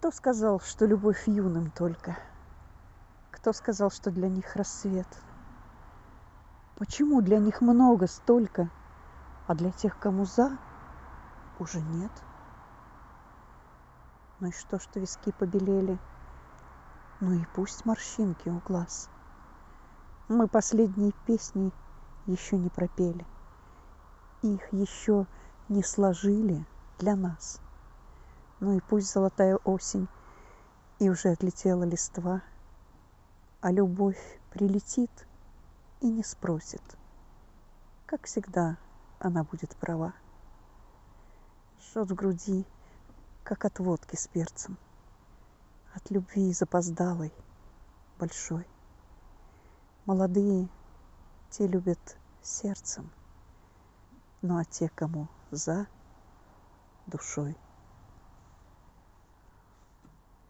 Кто сказал, что любовь юным только? Кто сказал, что для них рассвет? Почему для них много столько, а для тех, кому за, уже нет? Ну и что виски побелели? Ну и пусть морщинки у глаз. Мы последние песни еще не пропели, их еще не сложили для нас. Ну и пусть золотая осень и уже отлетела листва, а любовь прилетит и не спросит. Как всегда, она будет права. Жжет в груди, как от водки с перцем, от любви запоздалой, большой. Молодые, те любят сердцем, ну а те, кому за, душой.